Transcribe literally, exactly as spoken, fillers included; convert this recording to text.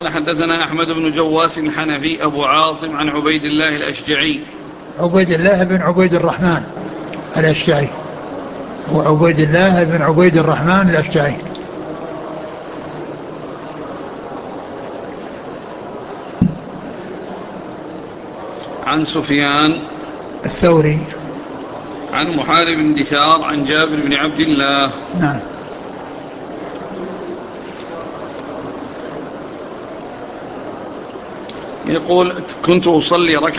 حدثنا أحمد بن جواس الحنفي أبو عاصم عن عبيد الله الأشجعي. عبيد الله بن عبيد الرحمن الأشجعي، هو عبيد الله بن عبيد الرحمن الأشجعي. عن سفيان الثوري عن محارب بن دثار عن جابر بن عبد الله. نعم. يقول: كنت أصلي ركعة